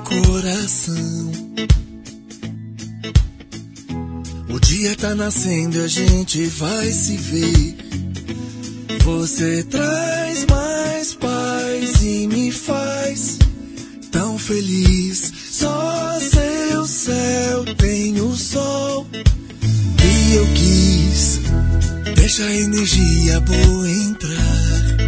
coração. O dia tá nascendo e a gente vai se ver. Você traz mais paz e me faz tão feliz. Só seu céu tem o sol que eu quis. Deixa a energia boa entrar,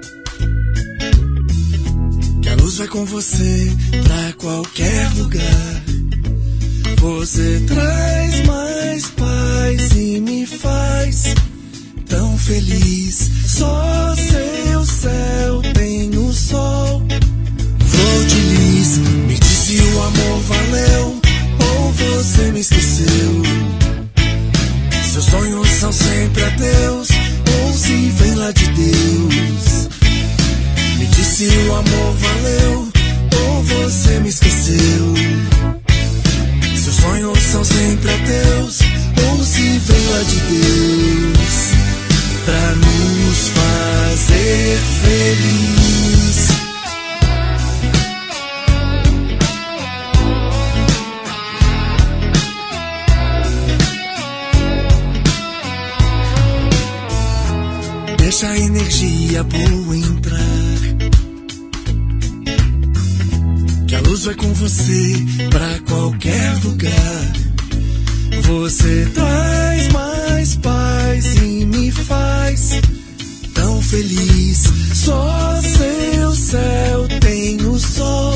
que a luz vai com você pra qualquer lugar. Você traz mais paz e me faz tão feliz. Só seu céu tem o sol. Flor de lis, me diz se o amor valeu ou você me esqueceu. Seus sonhos são sempre a Deus ou se vem lá de Deus. Me diz se o amor valeu ou você me esqueceu. Seus sonhos são sempre a Deus ou se vem lá de Deus, pra nos fazer feliz. Deixa a energia boa entrar, que a luz vai com você pra qualquer lugar. Você traz mais paz e me faz tão feliz. Só seu céu tem o sol